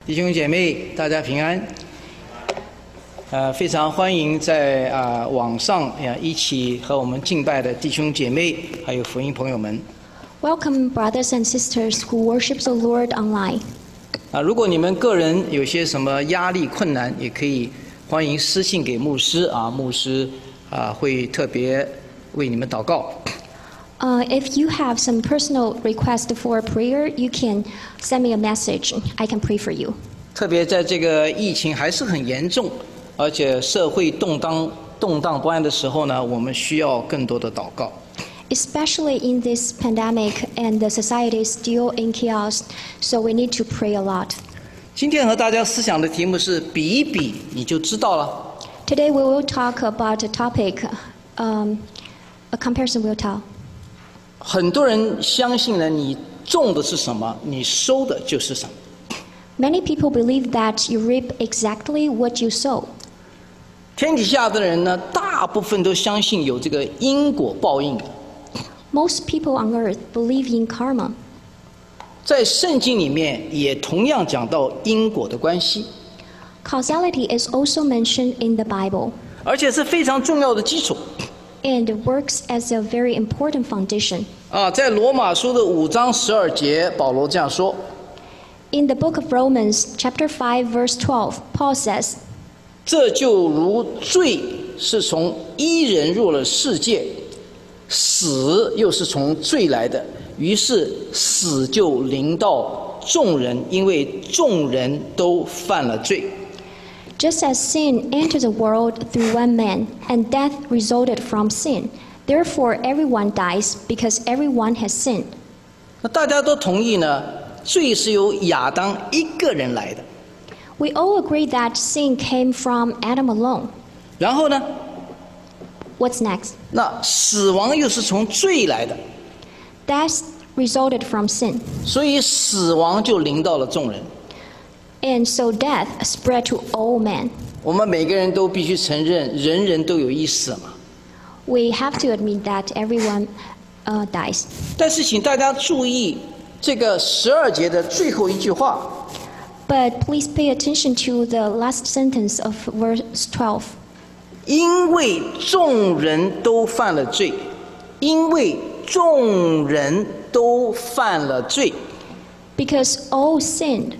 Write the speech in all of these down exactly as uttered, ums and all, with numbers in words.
弟兄姐妹，大家平安。呃，非常欢迎在啊、呃、网上呀一起和我们敬拜的弟兄姐妹，还有福音朋友们。 Welcome, brothers and sisters who worship the Lord online. 啊，如果你们个人有些什么压力困难，也可以欢迎私信给牧师啊，牧师啊会特别为你们祷告。 Uh, if you have some personal request for prayer, you can send me a message. I can pray for you. 特别在这个疫情还是很严重，而且社会动荡动荡不安的时候呢，我们需要更多的祷告。 Especially in this pandemic and the society is still in chaos, so we need to pray a lot. 今天和大家思想的题目是比一比，你就知道了。 Today we will talk about a topic, um, a comparison will tell. 很多人相信呢，你种的是什么，你收的就是什么。 Many people believe that you reap exactly what you sow. 天底下的人呢，大部分都相信有这个因果报应的。 Most people on earth believe in karma. 在圣经里面也同样讲到因果的关系， Causality is also mentioned in the Bible. 而且是非常重要的基础。 And works as a very important foundation. 啊，在罗马书的五章十二节，保罗这样说。 In the book of Romans, chapter five, verse twelve, Paul says, 这就如罪是从一人入了世界，死又是从罪来的，于是死就临到众人，因为众人都犯了罪。 Just as sin entered the world through one man, and death resulted from sin, therefore everyone dies because everyone has sinned. 那大家都同意呢，罪是由亚当一个人来的。 We all agree that sin came from Adam alone. 然后呢， What's next? 那死亡又是从罪来的， Death resulted from sin. 所以死亡就临到了众人。 And so death spread to all men. 我们每个人都必须承认，人人都有一死嘛。 We have to admit that everyone uh, dies. 但是请大家注意这个十二节的最后一句话。 But please pay attention to the last sentence of verse twelve. 因为众人都犯了罪，因为众人都犯了罪。 Because all sinned.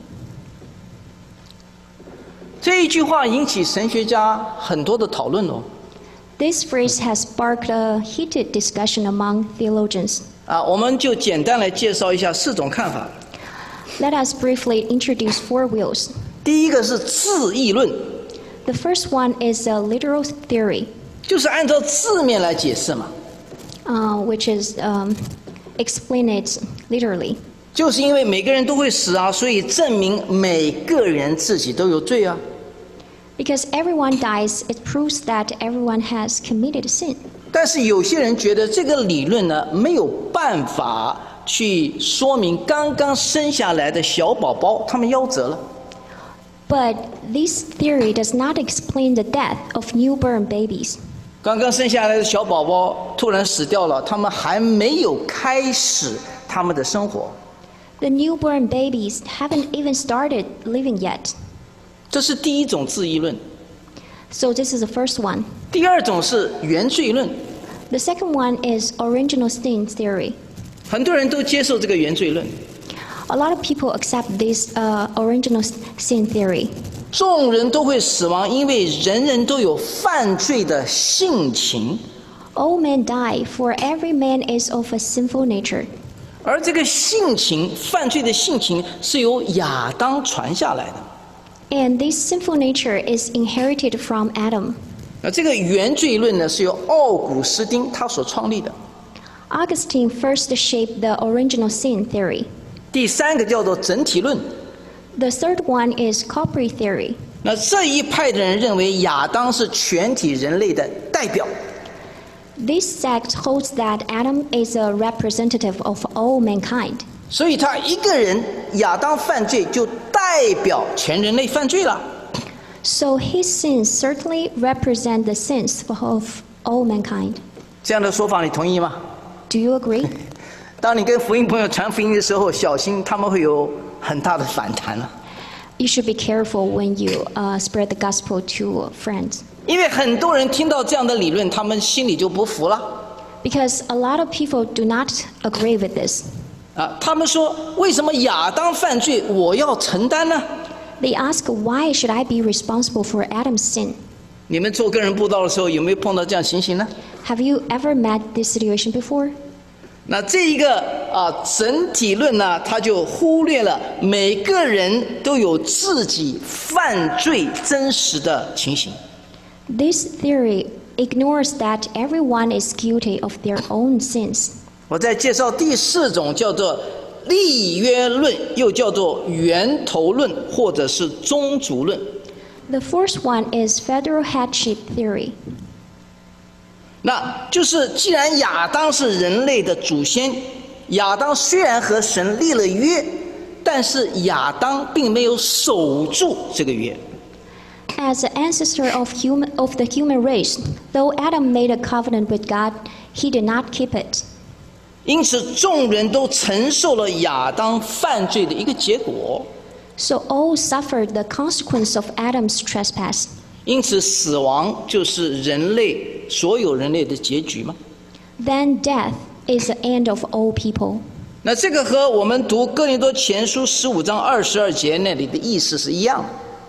这一句话引起神学家很多的讨论哦。 This phrase has sparked a heated discussion among theologians. 啊，我们就简单来介绍一下四种看法。 Let us briefly introduce four views. 第一个是字义论， The first one is a literal theory, 就是按照字面来解释嘛。 uh, which is um, explain it literally. 就是因为每个人都会死啊，所以证明每个人自己都有罪啊。 Because everyone dies, it proves that everyone has committed sin. 但是有些人觉得这个理论呢，没有办法去说明刚刚生下来的小宝宝他们夭折了。 But this theory does not explain the death of newborn babies. 刚刚生下来的小宝宝突然死掉了，他们还没有开始他们的生活。 The newborn babies haven't even started living yet. 这是第一种字义论。 So this is the first one. 第二种是原罪论， The second one is original sin theory. 很多人都接受这个原罪论。 A lot of people accept this uh, original sin theory. 众人都会死亡，因为人人都有犯罪的性情。 All men die, for every man is of a sinful nature. 而这个性情，犯罪的性情是由亚当传下来的。 And this sinful nature is inherited from Adam. 那这个原罪论呢，是由奥古斯丁他所创立的。 Augustine first shaped the original sin theory. 第三个叫做整体论。 The third one is corporate theory. 那这一派的人认为亚当是全体人类的代表。 This sect holds that Adam is a representative of all mankind. 所以他一个人亚当犯罪，就代表全人类犯罪了。 So his sins certainly represent the sins of all mankind. 这样的说法你同意吗？ Do you agree? 当你跟福音朋友传福音的时候，小心他们会有很大的反弹了。 you should be careful when you uh, spread the gospel to friends. 因为很多人听到这样的理论，他们心里就不服了。 Because a lot of people do not agree with this. 啊，他们说，为什么亚当犯罪，我要承担呢？ They ask, why should I be responsible for Adam's sin? 你们做个人布道的时候，有没有碰到这样情形呢？ Have you ever met this situation before? 那这一个啊整体论呢，他就忽略了每个人都有自己犯罪真实的情形。 This theory ignores that everyone is guilty of their own sins. 我在介绍第四种叫做立约论，又叫做源头论，或者是宗族论。 The first one is federal headship theory. 那就是既然亚当是人类的祖先，亚当虽然和神立了约，但是亚当并没有守住这个约。 As the ancestor of, human, of the human race, though Adam made a covenant with God, he did not keep it. 因此，众人都承受了亚当犯罪的一个结果。 So all suffered the consequence of Adam's trespass. 因此，死亡就是人类所有人类的结局嘛。 Then death is the end of all people. 那这个和我们读哥林多前书十五章二十二节那里的意思是一样的。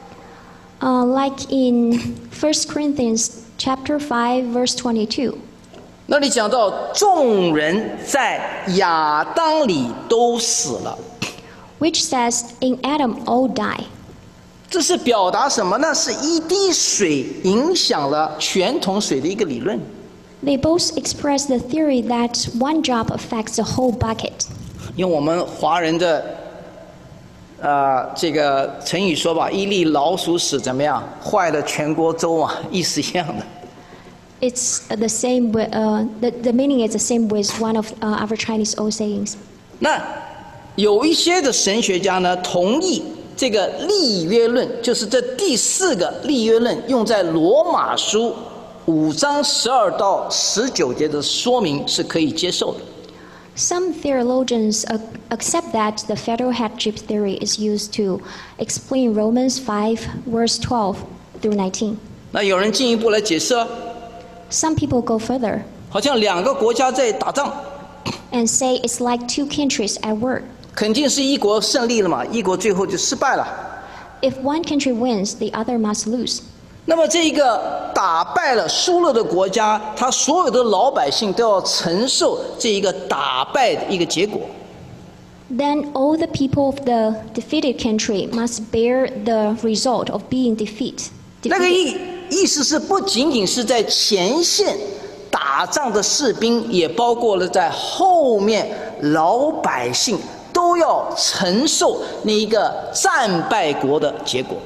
Uh, like in First Corinthians chapter five, verse twenty-two. 那里讲到众人在亚当里都死了， which says, in Adam all die. 这是表达什么呢？是一滴水影响了全桶水的一个理论。 They both express the theory that one drop affects the whole bucket. 用我们华人的呃这个成语说吧，一粒老鼠屎怎么样，坏了全锅粥啊，意思一样的。 It's the same. With, uh, the the meaning is the same with one of uh, our Chinese old sayings. 那有一些的神学家呢，同意这个立约论，就是这第四个立约论，用在罗马书五章十二到十九节的说明是可以接受的。 Some theologians ac- accept that the federal headship theory is used to explain Romans five, verse twelve through nineteen. 那有人进一步来解释了， Some people go further 好像两个国家在打仗， and say it's like two countries at war. 肯定是一国胜利了嘛，一国最后就失败了。 If one country wins, the other must lose. 那么这一个打败了、输了的国家，他所有的老百姓都要承受这一个打败的一个结果。 Then all the people of the defeated country must bear the result of being defeat. 那个 defeated. 意意思是不仅仅是在前线打仗的士兵，也包括了在后面老百姓都要承受那一个战败国的结果。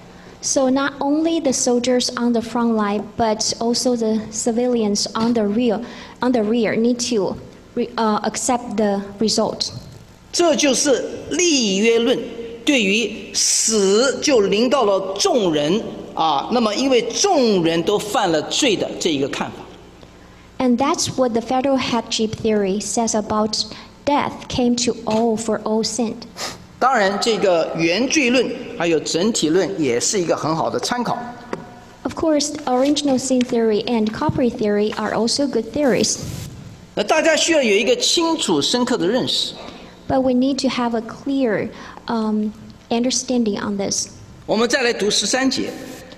So not only the soldiers on the front line, but also the civilians on the rear, on the rear need to re, uh, accept the result. 这就是立约论对于死就临到了众人啊，那么因为众人都犯了罪的这一个看法。 And that's what the federal headship theory says about death came to all for all sinned. 当然，这个原罪论还有整体论也是一个很好的参考。 Of course, original sin theory and corporate theory are also good theories. 那大家需要有一个清楚深刻的认识。 But we need to have a clear um, understanding on this. 我们再来读十三节。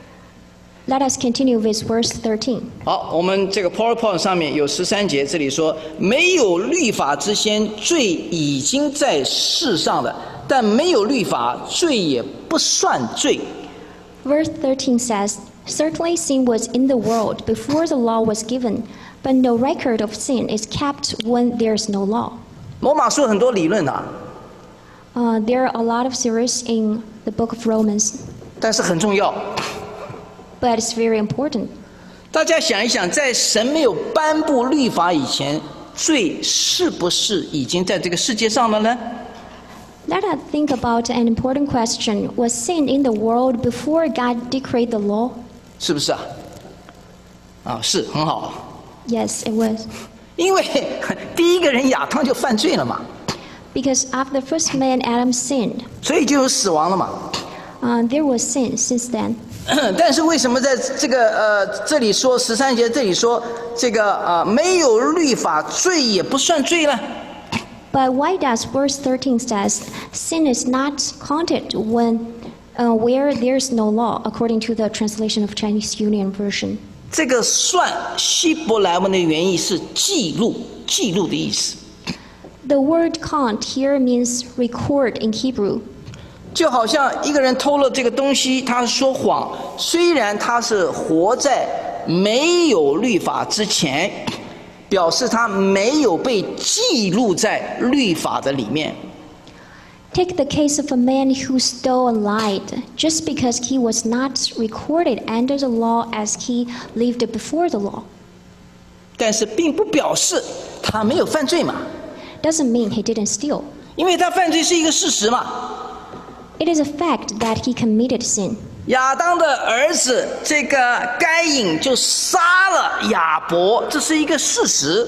Let us continue with verse thirteen. 好，我们这个 PowerPoint 上面有十三节，这里说没有律法之先，罪已经在世上了，但没有律法，罪也不算罪。 Verse thirteen says, Certainly sin was in the world before the law was given, but no record of sin is kept when there is no law. 罗马书很多理论啊， Uh, there are a lot of theories in the book of Romans, 但是很重要。 but it's very important. 大家想一想，在神没有颁布律法以前，罪是不是已经在这个世界上了呢？ Let us think about an important question. Was sin in the world before God decreed the law? 是不是啊？啊，是很好。 Yes, it was. 因为第一个人亚当就犯罪了嘛， Because after the first man Adam sinned, 所以就有死亡了嘛。 Uh, there was sin since then. 但是为什么在这个呃这里说十三节这里说这个呃没有律法罪也不算罪呢？ But why does verse thirteen says sin is not counted when uh, where there's no law, according to the translation of Chinese Union Version? 这个算希伯来文的原意是记录，记录的意思。 The word count here means record in Hebrew. 就好像一个人偷了这个东西，他说谎，虽然他是活在没有律法之前，表示他没有被记录在律法的里面。 Take the case of a man who stole and lied, just because he was not recorded under the law as he lived before the law. 但是并不表示他没有犯罪嘛， Doesn't mean he didn't steal. 因为他犯罪是一个事实嘛。 It is a fact that he committed sin. 亚当的儿子这个该隐就杀了亚伯，这是一个事实。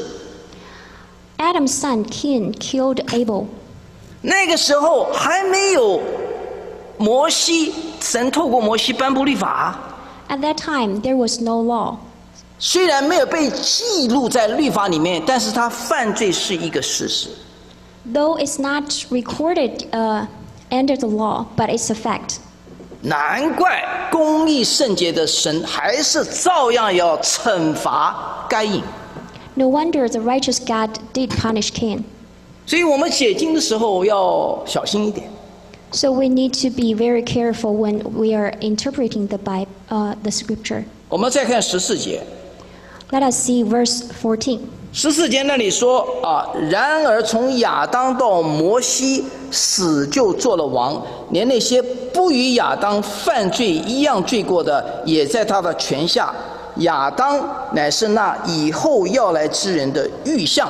Adam's son Cain killed Abel. 那个时候还没有摩西，神透过摩西颁布律法。 At that time, there was no law. 虽然没有被记录在律法里面，但是他犯罪是一个事实。 Though it's not recorded uh, under the law, but it's a fact. 难怪公义圣洁的神还是照样要惩罚该隐。 No wonder the righteous God did punish Cain. 所以我们解经的时候要小心一点。 So we need to be very careful when we are interpreting the Bible, uh, the Scripture. 我们再看十四节， Let us see verse fourteen. 十四节那里说啊，然而从亚当到摩西，死就做了王，连那些不与亚当犯罪一样罪过的，也在他的权下。亚当乃是那以后要来之人的预象。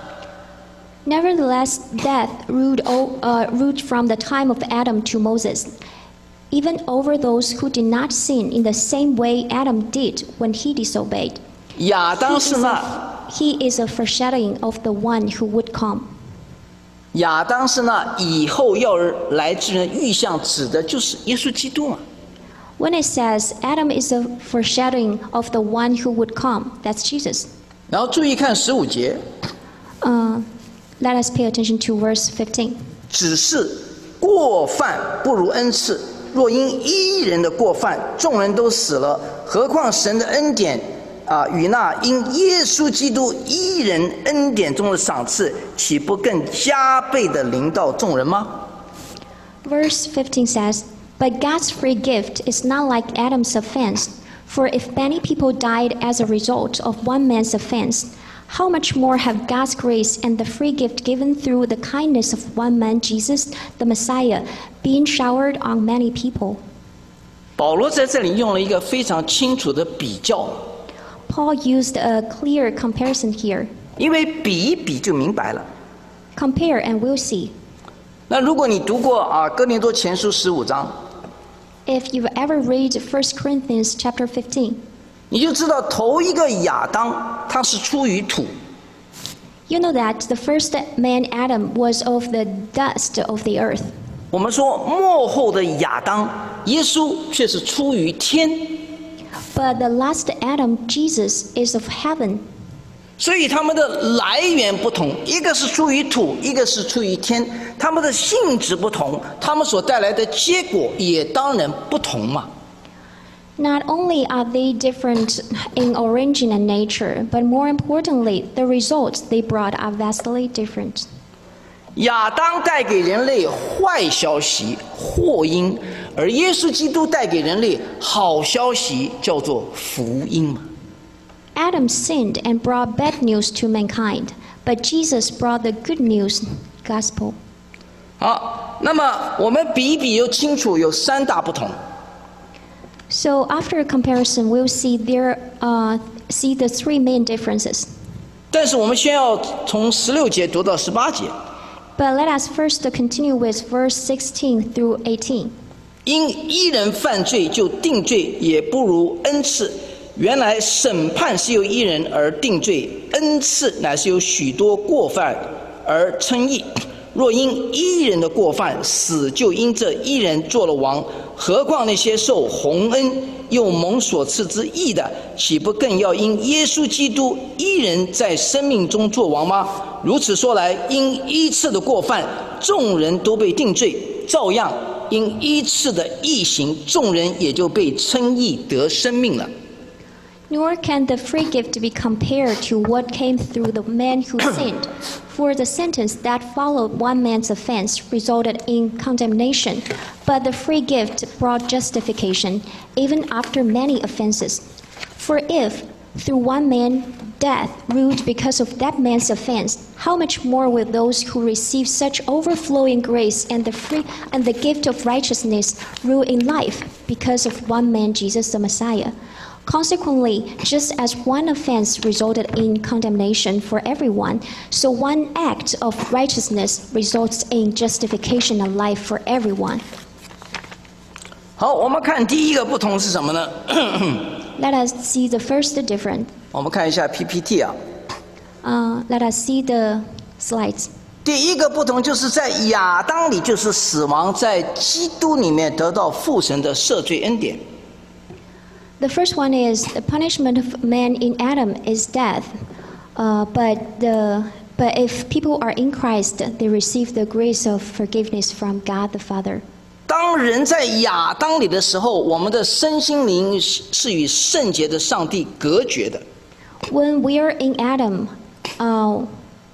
Nevertheless, death ruled, o- uh, ruled from the time of Adam to Moses, even over those who did not sin in the same way Adam did when he disobeyed. 亚 He 当 is 是那 a, he is a foreshadowing of the one who would come. 亚当是那以后要来之人的预象，指的就是耶稣基督嘛。 When it says Adam is a foreshadowing of the one who would come, that's Jesus. 然后注意看十五节， Uh, let us pay attention to verse fifteen. 只是过犯不如恩赐。若因一人的过犯，众人都死了，何况神的恩典啊，与那因耶稣基督一人恩典中的赏赐，岂不更加倍的临到众人吗？ Verse fifteen says, But God's free gift is not like Adam's offense. For if many people died as a result of one man's offense, how much more have God's grace and the free gift given through the kindness of one man, Jesus, the Messiah, been showered on many people? 保罗在这里用了一个非常清楚的比较， Paul used a clear comparison here. 因为比一比就明白了。 Compare and we'll see. 那如果你读过啊哥林多前书十五章， If you've ever read First Corinthians chapter fifteen, 你就知道头一个亚当他是出于土， you know that the first man Adam was of the dust of the earth. 我们说末后的亚当耶稣却是出于天， But the last Adam, Jesus, is of heaven. 所以他们的来源不同，一个是出于土，一个是出于天，他们的性质不同，他们所带来的结果也当然不同嘛。 Not only are they different in origin and nature, but more importantly, the results they brought are vastly different. 亚当带给人类坏消息祸因，而耶稣基督带给人类好消息，叫做福音嘛。 Adam sinned and brought bad news to mankind, but Jesus brought the good news, gospel. 好，那么我们比一比又清楚有三大不同。 So after a comparison, we'll see there uh, see the three main differences. 但是我们先要从十六节读到十八节。 But let us first continue with verse sixteen through eighteen. 因一人犯罪就定罪，也不如恩赐。原来审判是由一人而定罪，恩赐乃是由许多过犯而称义。 若因一人的过犯，死就因这一人做了王，何况那些受洪恩又蒙所赐之义的，岂不更要因耶稣基督一人在生命中做王吗？如此说来，因一次的过犯，众人都被定罪，照样因一次的义行，众人也就被称义得生命了。 Nor can the free gift be compared to what came through the man who sinned. For the sentence that followed one man's offense resulted in condemnation, but the free gift brought justification, even after many offenses. For if, through one man, death ruled because of that man's offense, how much more will those who receive such overflowing grace and the free and the gift of righteousness rule in life because of one man, Jesus the Messiah? Consequently, just as one offense resulted in condemnation for everyone, so one act of righteousness results in justification and life for everyone. 好，我们看第一个不同是什么呢？ Let us see the first difference. 我们看一下 P P T 啊。 Uh, let us see the slides. 第一个不同就是在亚当里就是死亡，在基督里面得到父神的赦罪恩典。 The first one is the punishment of man in Adam is death, uh, but the but if people are in Christ, they receive the grace of forgiveness from God the Father. 当人在亚当里的时候，我们的身心灵是与圣洁的上帝隔绝的。 When we are in Adam, uh,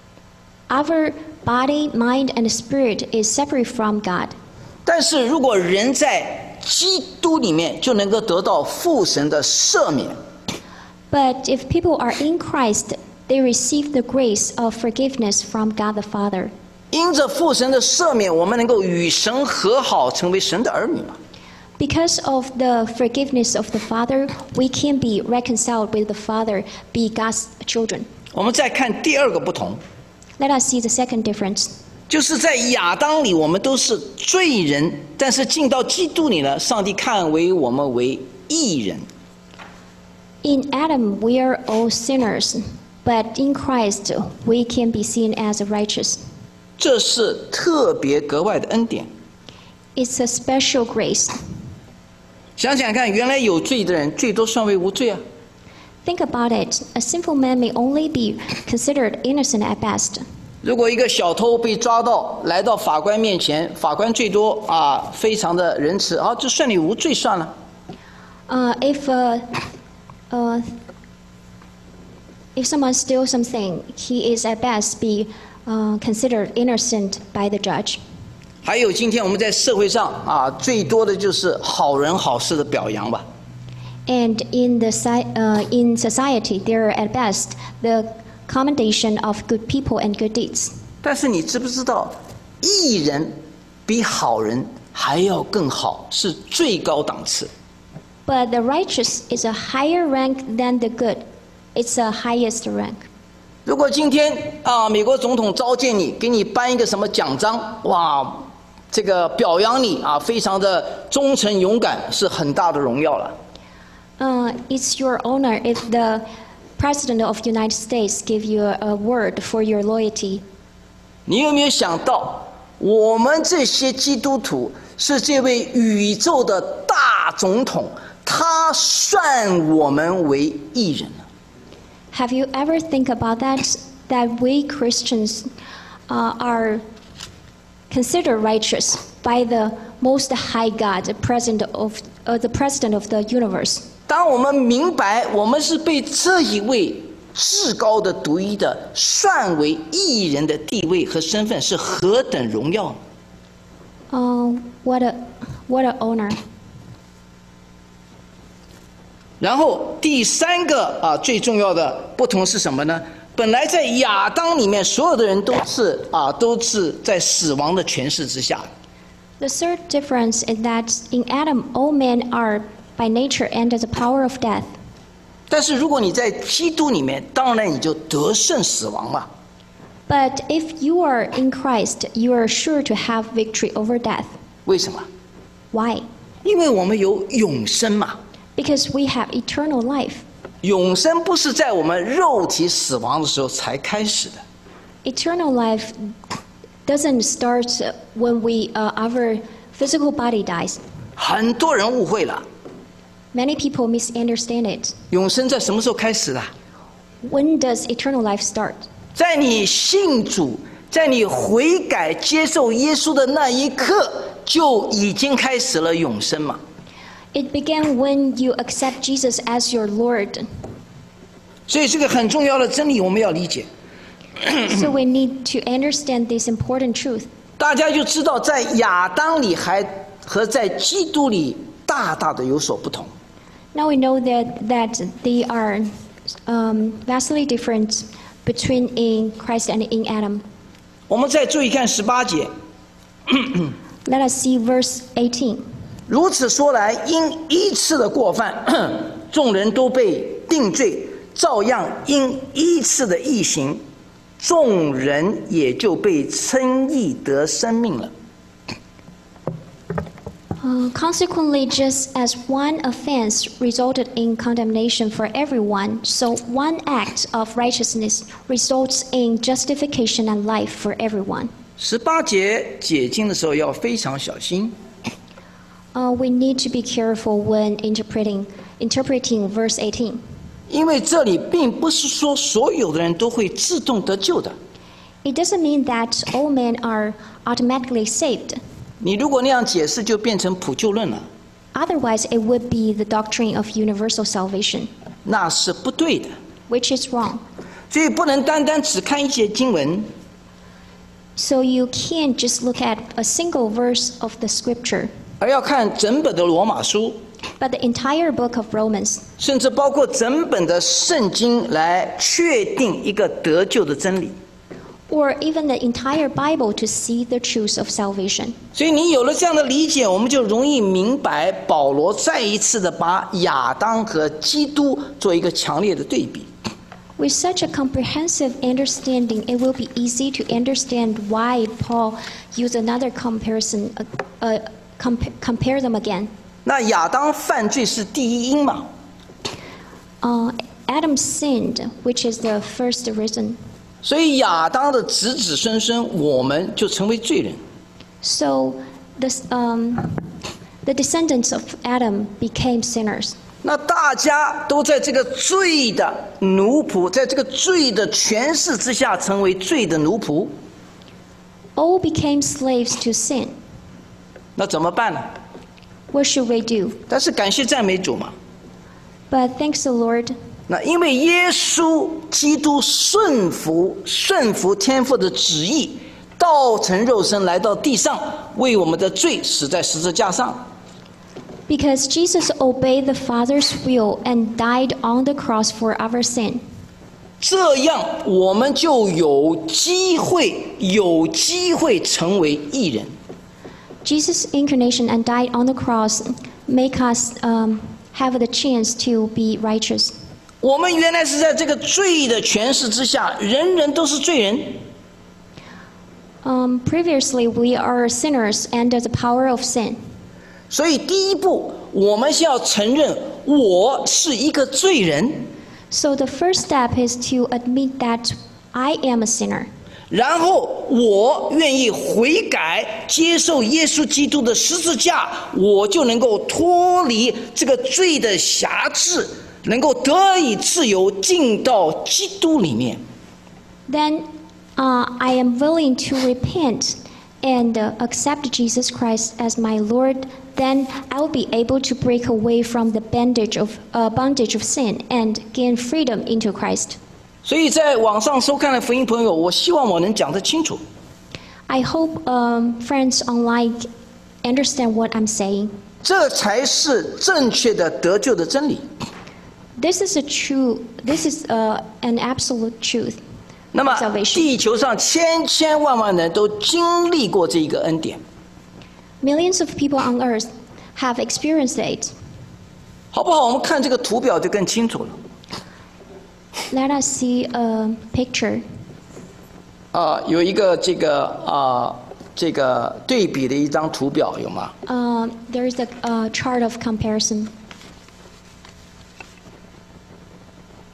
our body, mind, and spirit is separate from God. 但是如果人在基督里面，就能够得到父神的赦免。 But if people are in Christ, they receive the grace of forgiveness from God the Father. 因着父神的赦免，我们能够与神和好，成为神的儿女嘛。 Because of the forgiveness of the Father, we can be reconciled with the Father, be God's children. 我们再看第二个不同， Let us see the second difference. 就是在亚当里，我们都是罪人，但是进到基督里呢，上帝看为我们为义人。 In Adam, we are all sinners, but in Christ, we can be seen as righteous. 这是特别格外的恩典。 It's a special grace. 想想看，原来有罪的人，最多算为无罪啊。 Think about it. A sinful man may only be considered innocent at best. 如果一个小偷被抓到，来到法官面前，法官最多啊，非常的仁慈，啊，就算你无罪算了。 Uh, if uh, uh, if someone steals something, he is at best be uh, considered innocent by the judge. 还有今天我们在社会上啊，最多的就是好人好事的表扬吧。 And in the si- uh, in society, there are at best the commendation of good people and good deeds. 但是你知不知道，义人比好人还要更好，是最高档次。 But the righteous is a higher rank than the good. It's a highest rank. 如果今天啊，美国总统召见你，给你颁一个什么奖章，哇，这个表扬你啊，非常的忠诚勇敢，是很大的荣耀了。 Uh, it's your honor if the President of the United States give you a, a word for your loyalty. 你有没有想到，我们这些基督徒是这位宇宙的大总统，他算我们为义人呢？ Have you ever think about that? That we Christians uh, are considered righteous by the Most High God, the President of uh, the President of the universe. 当我们明白我们是被这一位至高的、独一的算为义人的地位和身份是何等荣耀！ Uh, what a what a honor. 然后第三个啊，最重要的不同是什么呢？本来在亚当里面，所有的人都是啊，都是在死亡的权势之下。 The third difference is that in Adam, all men are by nature under the power of death. 但是如果你在基督里面，当然你就得胜死亡嘛。 But if you are in Christ, you are sure to have victory over death. 为什么？ Why? 因为我们有永生嘛。 Because we have eternal life. 永生不是在我们肉体死亡的时候才开始的。 Eternal life doesn't start when we uh, our physical body dies. 很多人误会了， Many people misunderstand it. 永生在什么时候开始的？ When does eternal life start? 在你信主，在你悔改接受耶稣的那一刻，就已经开始了永生嘛。 It began when you accept Jesus as your Lord. 所以这个很重要的真理我们要理解。 So we need to understand this important truth. 大家就知道，在亚当里还和在基督里大大的有所不同。 Now we know that, that they are um, vastly different between in Christ and in Adam. 我们再注意看十八节， Let us see verse eighteen. 如此说来，因一次的过犯，众人都被定罪；照样因一次的义行，众人也就被称义得生命了。 Uh, consequently, just as one offense resulted in condemnation for everyone, so one act of righteousness results in justification and life for everyone. 十八节解经的时候要非常小心， Uh, we need to be careful when interpreting interpreting verse eighteen. 因为这里并不是说所有的人都会自动得救的。 It doesn't mean that all men are automatically saved. 你如果那样解释，就变成普救论了， Otherwise, it would be the doctrine of universal salvation, 那是不对的。 which is wrong. 所以不能单单只看一节经文， So you can't just look at a single verse of the scripture, 而要看整本的罗马书， but the entire book of Romans, 甚至包括整本的圣经来确定一个得救的真理。 or even the entire Bible to see the truth of salvation. 所以你有了这样的理解，我们就容易明白保罗再一次的把亚当和基督做一个强烈的对比。 With such a comprehensive understanding, it will be easy to understand why Paul used another comparison, uh, uh, comp- compare them again. 那亚当犯罪是第一因嘛？ Uh, Adam sinned, which is the first reason. 所以亚当的子子孙孙，我们就成为罪人。 So this, um, the descendants of Adam became sinners. 那大家都在这个罪的奴仆，在这个罪的权势之下，成为罪的奴仆。 All became slaves to sin. 那怎么办呢？ What should we do? 但是感谢赞美主嘛。 But thanks the Lord, 那因为耶稣基督顺服顺服天父的旨意，道成肉身来到地上，为我们的罪死在十字架上。 because Jesus obeyed the Father's will and died on the cross for our sin. 这样我们就有机会有机会成为义人。 Jesus' incarnation and died on the cross make us um, have the chance to be righteous. 我们原来是在这个罪的权势之下，人人都是罪人。 Um, previously, we are sinners under the power of sin. 所以第一步，我们先要承认我是一个罪人， So the first step is to admit that I am a sinner. 然后我愿意悔改，接受耶稣基督的十字架，我就能够脱离这个罪的辖制，能够得以自由，进到基督里面。 Then uh, I am willing to repent and uh, accept Jesus Christ as my Lord. Then I will be able to break away from the bondage of uh, bondage of sin and gain freedom into Christ. 所以在网上收看的福音朋友，我希望我能讲得清楚。 I hope um, friends online understand what I'm saying. 这才是正确的得救的真理。 This is a true. This is uh, an absolute truth. 那么 Salvation. 地球上千千万万人都经历过这一个恩典， Millions of people on earth have experienced it. 好不好？我们看这个图表就更清楚了。 Let us see a picture. 啊、有一个这个啊、这个对比的一张图表有吗？ Uh, there is a uh, chart of comparison.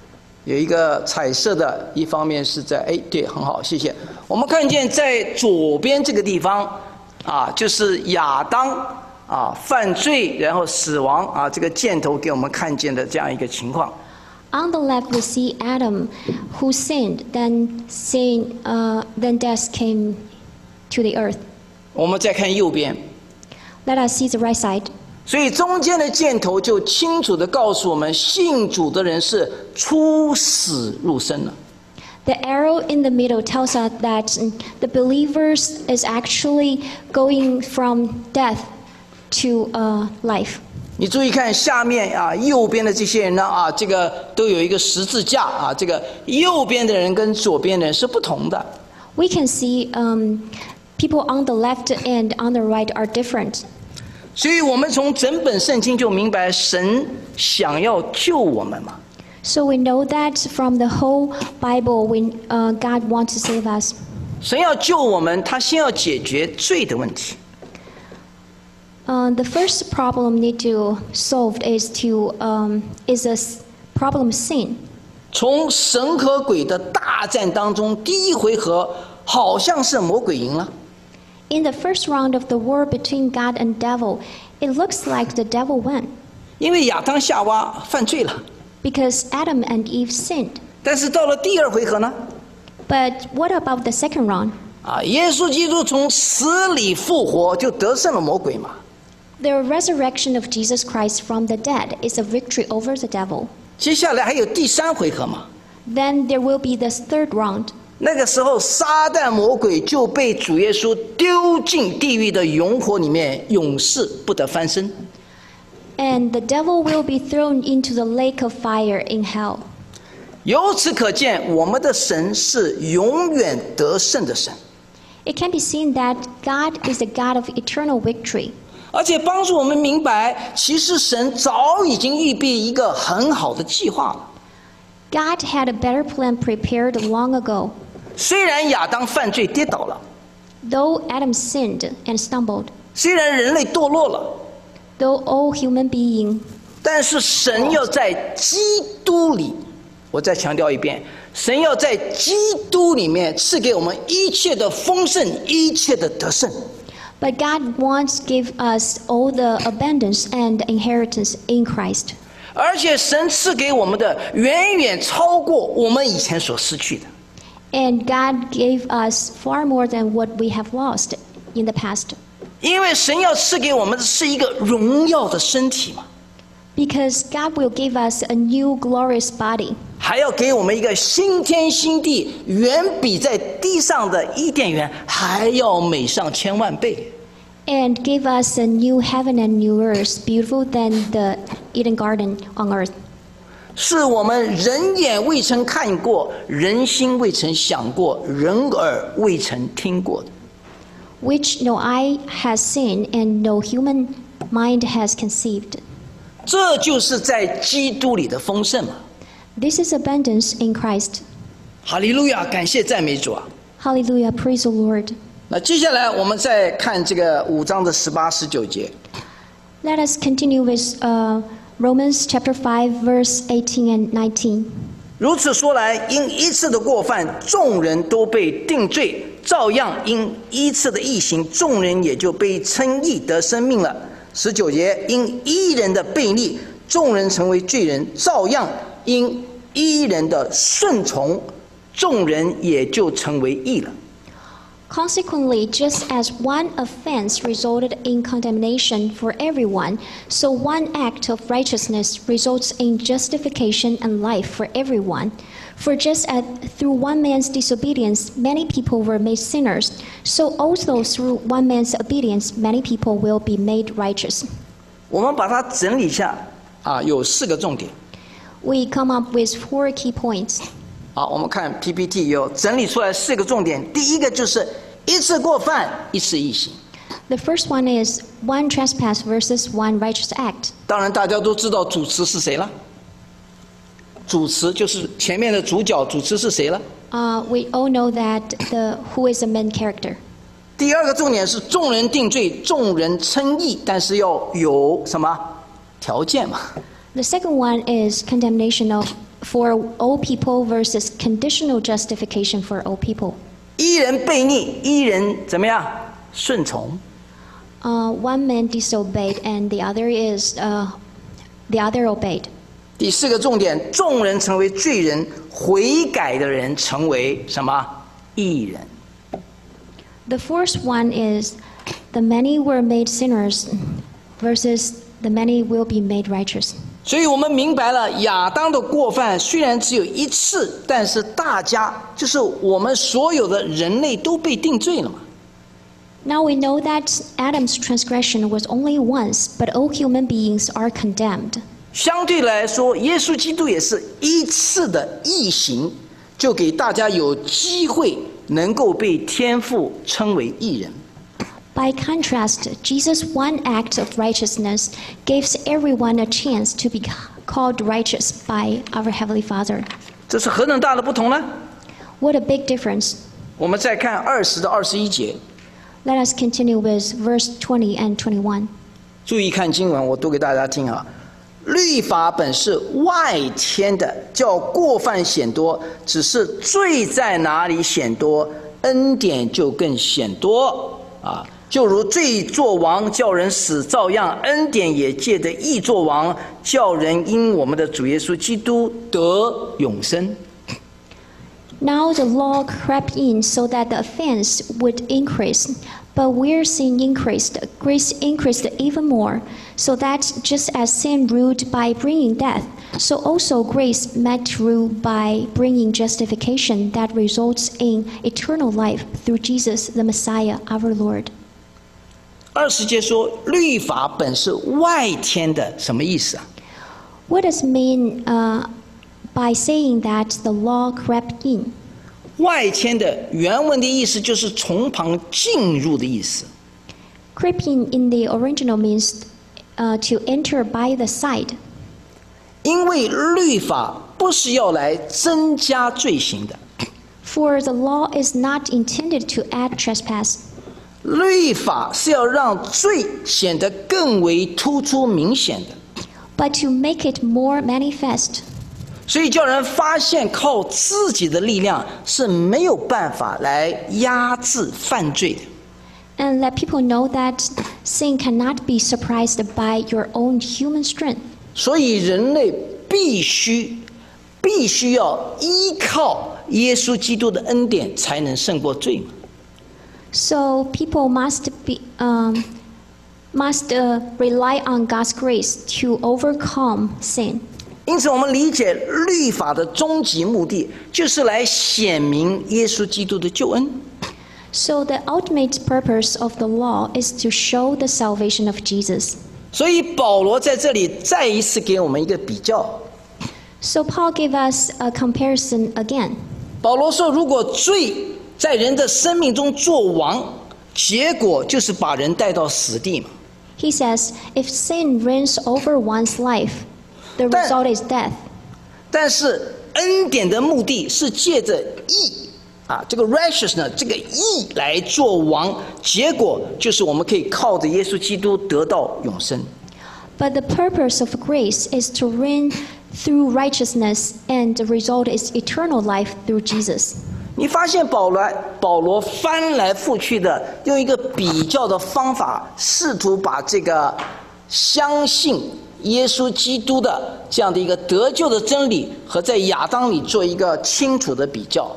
有一个彩色的，一方面是在哎，对，很好，谢谢。我们看见在左边这个地方啊，就是亚当啊犯罪然后死亡啊，这个箭头给我们看见的这样一个情况。 On the left, we see Adam, who sinned, then sin, uh, then death came to the earth. 我们再看右边， Let us see the right side. 所以中间的箭头就清楚地告诉我们，信主的人是出死入生了。 The arrow in the middle tells us that the believers is actually going from death to uh, life. 你注意看下面啊，右边的这些人呢啊，这个都有一个十字架啊，这个右边的人跟左边的人是不同的。 We can see um, people on the left and on the right are different. 所以我们从整本圣经就明白，神想要救我们嘛。 So we know that from the whole Bible, when uh, God wants to save us. 神要救我们，他先要解决罪的问题。 Uh, the first problem need to solve is to um, is a s- problem sin. 从神和鬼的大战当中，第一回合好像是魔鬼赢了， In the first round of the war between God and devil, it looks like the devil won 因为亚当夏娃犯罪了。 because Adam and Eve sinned. 但是到了第二回合呢， But what about the second round? 啊，耶稣基督从死里复活，就得胜了魔鬼嘛。 The resurrection of Jesus Christ from the dead is a victory over the devil. 接下来还有第三回合嘛， Then there will be this third round. 那个时候撒旦魔鬼就被主耶稣丢进地狱的永火里面，永世不得翻身。 And the devil will be thrown into the lake of fire in hell. 由此可见，我们的神是永远得胜的神， It can be seen that God is the God of eternal victory. 而且帮助我们明白，其实神早已经预备一个很好的计划了。 God had a better plan prepared long ago. 虽然亚当犯罪跌倒了， Though Adam sinned and stumbled, 虽然人类堕落了， though all human beings, 但是神要在基督里，我再强调一遍，神要在基督里面赐给我们一切的丰盛，一切的得胜。 but God wants to give us all the abundance and inheritance in Christ. 而且神赐给我们的远远超过我们以前所失去的。 And God gave us far more than what we have lost in the past. 因为神要赐给我们的是一个荣耀的身体嘛， Because God will give us a new glorious body. 还要给我们一个新天新地，远比在地上的伊甸园还要美上千万倍。 And give us a new heaven and new earth, beautiful than the Eden garden on earth. 是我们人眼未曾看过，人心未曾想过，人耳未曾听过的。 Which no eye has seen and no human mind has conceived. 这就是在基督里的丰盛嘛！ This is abundance in Christ. 哈利路亚，感谢赞美主啊！ Hallelujah, praise the Lord. 那接下来我们再看这个五章的十八、十九节。 Let us continue with uh, Romans chapter five, verse eighteen and nineteen. 如此说来，因一次的过犯，众人都被定罪；照样因一次的义行，众人也就被称义得生命了。十九节，因一人的悖逆，众人成为罪人；照样因一人的顺从，众人也就成为义了。 Consequently, just as one offense resulted in condemnation for everyone, so one act of righteousness results in justification and life for everyone. For just as through one man's disobedience many people were made sinners, so also through one man's obedience many people will be made righteous. 我们把它整理一下啊，有四个重点。 We come up with four key points. 好，我们看 P P T 有整理出来四个重点。第一个就是一次过犯，一次义行。 The first one is one trespass versus one righteous act. 当然，大家都知道主持是谁了。主持就是前面的主角，主持是谁了？ Uh, we all know that the who is the main character. 第二个重点是众人定罪，众人称义，但是要有什么条件嘛？ The second one is condemnation of for all people versus conditional justification for all people. 一人悖逆，一人怎么样？顺从。 Uh, one man disobeyed and the other is uh, the other obeyed. 第四个重点，众人成为罪人，悔改的人成为什么？义人。 The fourth one is the many were made sinners versus the many will be made righteous. 所以我们明白了，亚当的过犯虽然只有一次，但是大家就是我们所有的人类都被定罪了嘛。 Now we know that Adam's transgression was only once, but all human beings are condemned. 相对来说，耶稣基督也是一次的义行，就给大家有机会能够被天父称为义人。 By contrast, Jesus' one act of righteousness gives everyone a chance to be called righteous by our Heavenly Father. 这是何等大的不同呢？ What a big difference. 我们再看二十到二十一节。 Let us continue with verse twenty and twenty-one. 注意看经文，我读给大家听啊。律法本是外添的，叫过犯显多；只是罪在哪里显多，恩典就更显多啊。就如罪作王，叫人死，照样恩典也借着义作王，叫人因我们的主耶稣基督得永生。 Now the law crept in so that the offense would increase. But where sin increased, grace increased even more, so that just as sin ruled by bringing death, so also grace might rule by bringing justification that results in eternal life through Jesus the Messiah, our Lord. 二十节说，律法本是外添的，什么意思啊？ What does it mean uh, by saying that the law crept in? 外添的原文的意思就是从旁进入的意思。 Creeping in the original means uh, to enter by the side. 因为律法不是要来增加罪行的。 For the law is not intended to add trespass. 律法是要让罪显得更为突出明显的。 But to make it more manifest. 所以叫人发现靠自己的力量是没有办法来压制犯罪的。 And let people know that sin cannot be suppressed by your own human strength. 所以人类必须必须要依靠耶稣基督的恩典才能胜过罪嘛。 So people must be um, must uh, rely on God's grace to overcome sin. 因此，我们理解律法的终极目的，就是来显明耶稣基督的救恩。 So the ultimate purpose of the law is to show the salvation of Jesus. 所以保罗在这里再一次给我们一个比较。 So Paul gave us a comparison again. 保罗说，如果罪在人的生命中作王，结果就是把人带到死地嘛。 He says, if sin reigns over one's life, the result is death. 但是恩典的目的是借着义啊，这个 righteousness 这个义来做王，结果就是我们可以靠着耶稣基督得到永生。 But the purpose of grace is to reign through righteousness, and the result is eternal life through Jesus. 你发现保罗保罗翻来覆去的用一个比较的方法，试图把这个相信耶稣基督的这样的一个得救的真理和在亚当里做一个清楚的比较。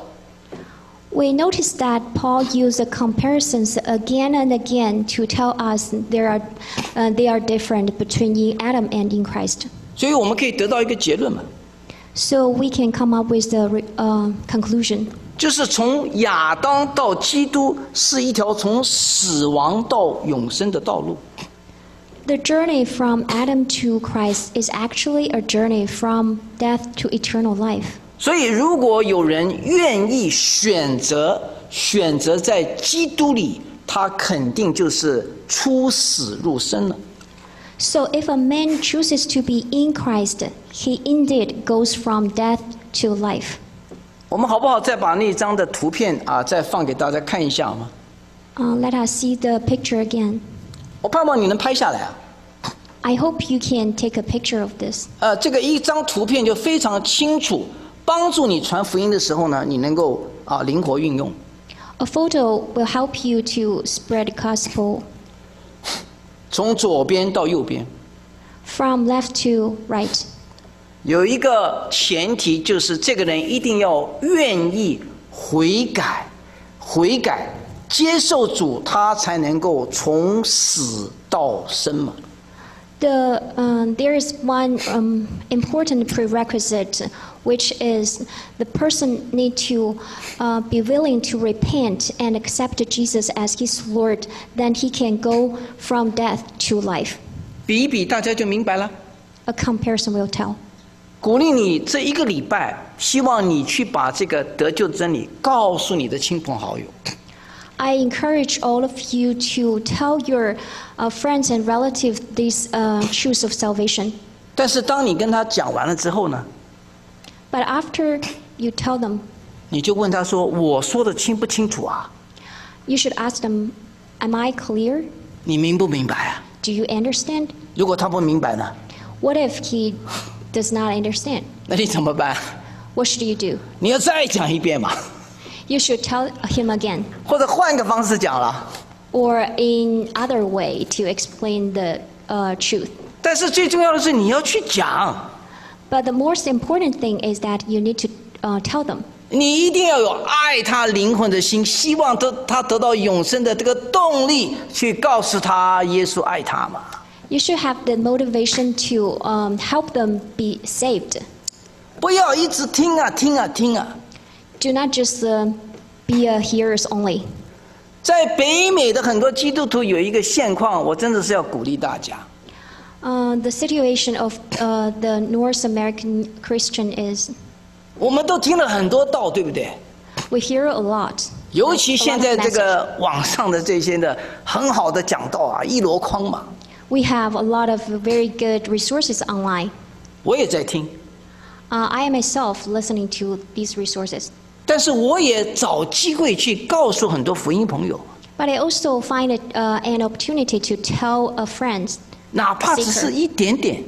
We notice that Paul used comparisons again and again to tell us there are, uh, they are different between in Adam and in Christ. 所以我们可以得到一个结论嘛， So we can come up with the uh, conclusion. 就是从亚当到基督是一条从死亡到永生的道路。 The journey from Adam to Christ is actually a journey from death to eternal life. 所以如果有人愿意选择选择在基督里，他肯定就是出死入生了。 So if a man chooses to be in Christ, he indeed goes from death to life. 我们好不好再把那张的图片啊，再放给大家看一下好吗？ Uh, let us see the picture again. 我盼望你能拍下来啊。 I hope you can take a picture of this. 呃，这个一张图片就非常清楚，帮助你传福音的时候呢，你能够啊灵活运用。 A photo will help you to spread the gospel 从左边到右边， from left to right. 有一个前提就是这个人一定要愿意悔改，悔改，接受主，他才能够从死到生嘛。 The, um, there is one um, important prerequisite, which is the person need to uh, be willing to repent and accept Jesus as his Lord. Then he can go from death to life. 比一比，大家就明白了。 A comparison will tell. 鼓励你这一个礼拜，希望你去把这个得救的真理告诉你的亲朋好友。 I encourage all of you to tell your uh, friends and relatives these uh, truths of salvation. 但是当你跟他讲完了之后呢， But after you tell them, 你就问他说：“我说的清不清楚啊？ you should ask them, am I clear? 你明不明白啊？ Do you understand? 如果他不明白呢， What if he does not understand? 那你怎么办？ What should you do? 你要再讲一遍嘛， You should tell him again, 或者换个方式讲了。 or in other way to explain the uh, truth. 但是最重要的是你要去讲， But the most important thing is that you need to uh, tell them. 你一定要有爱他灵魂的心，希望得他得到永生的这个动力，去告诉他耶稣爱他嘛。 You should have the motivation to um, help them be saved. 不要一直听啊听啊听啊。 Do not just uh, be a hearers only. 在北美的很多基督徒有一个现况，我真的是要鼓励大家。 Uh, the situation of uh, the North American Christian is 我们都听了很多道，对不对？ we hear a lot. 尤其 a 现 lot 在 of 这 message. 个网上的这些的很好的讲道啊，一箩筐嘛。 We have a lot of very good resources online. 我也在听， Uh, I am myself listening to these resources. 但是我也找机会去告诉很多福音朋友， But I also find it uh, an opportunity to tell a friend, 哪怕只是一点点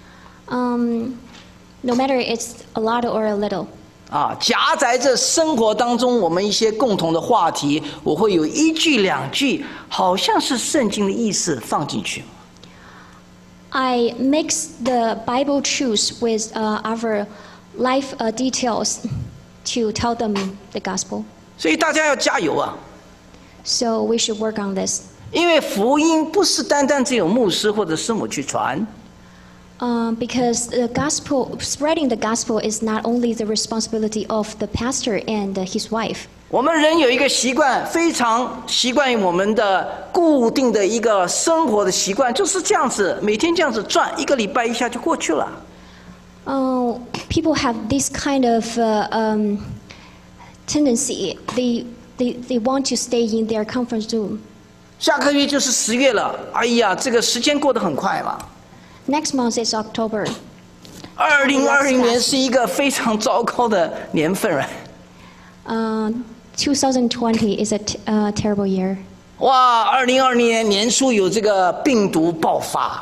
um, no matter it's a lot or a little. 啊，夹杂着生活当中我们一些共同的话题，我会有一句两句，好像是圣经的意思放进去。 I mix the Bible truths with uh, our life uh, details to tell them the gospel. 所以大家要加油啊！ So we should work on this. 因为福音不是单单只有牧师或者师母去传， Um, because the gospel, spreading the gospel is not only the responsibility of the pastor and uh, his wife. 我们人有一个习惯，非常习惯于我们的固定的一个生活的习惯，就是这样子，每天这样子转，一个礼拜一下就过去了。 Uh, people have this kind of uh, um, tendency. They, they, they want to stay in their comfort zone. 下个月就是十月了，哎呀，这个时间过得很快嘛。 Next month is October. 二零二零年是一个非常糟糕的年份了。 Uh, twenty twenty is a t- uh, terrible year. 哇，二零二零年年初有这个病毒爆发，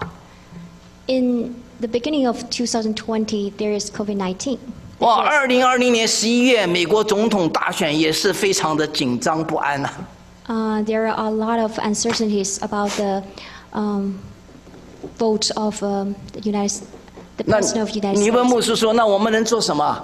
In the beginning of twenty twenty, there is COVID nineteen. 哇，二零二零年十一月美国总统大选也是非常的紧张不安呐、 Uh, there are a lot of uncertainties about the um, vote of um, the United, the 那 president of United 你问 States. 牧师说，那我们能做什么？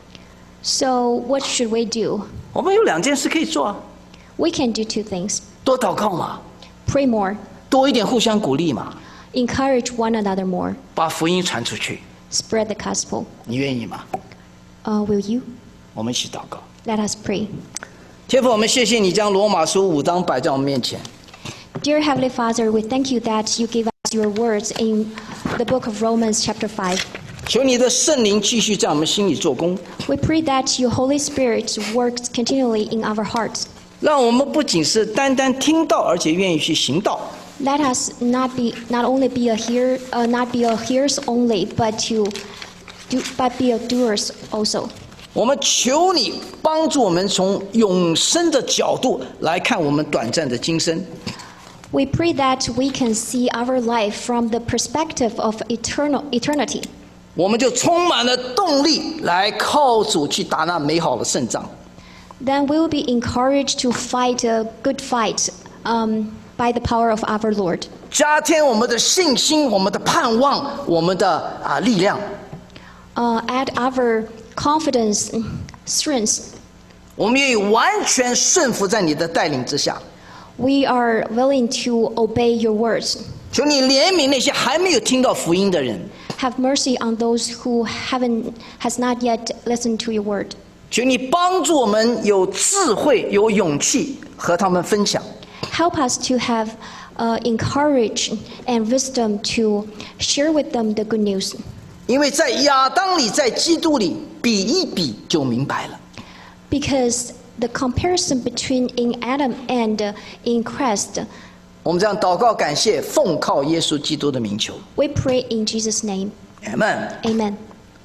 So what should we do? 我们有两件事可以做啊， We can do two things: 多祷告嘛， pray more, 多一点互相鼓励嘛， encourage one another more, 把福音传出去。 spread the gospel. 你愿意吗？ Uh, will you? 我们一起祷告。 Let us pray. 天父，我们谢谢你将罗马书五章摆在我们面前。 Dear Heavenly Father, we thank you that you gave us your words in the book of Romans chapter five. 求你的圣灵继续在我们心里做工， We pray that your Holy Spirit works continually in our hearts. 让我们不仅是单单听到，而且愿意去行道。 Let us not be not only be a hear uh, not be a hearers only, but to do but be a doers also. 我们求你帮助我们从永生的角度来看我们短暂的今生。 We pray that we can see our life from the perspective of eternal eternity. 我们就充满了动力来靠主去打那美好的胜仗。 Then we will be encouraged to fight a good fight um, by the power of our Lord. 加添我们的信心，我们的盼望，我们的啊力量。 Uh, add our confidence, strength. 我们愿意完全顺服在你的带领之下。 We are willing to obey your words. 求你怜悯那些还没有听到福音的人， Have mercy on those who haven't has not yet listened to your word. 求你帮助我们有智慧、有勇气和他们分享。 Help us to have uh, encourage and wisdom to share with them the good news. 因为在亚当里，在基督里，比一比就明白了。 Because the comparison between in Adam and uh, in Christ, 我们这样祷告，感谢，奉靠耶稣基督的名求， we pray in Jesus' name. 阿们。 Amen.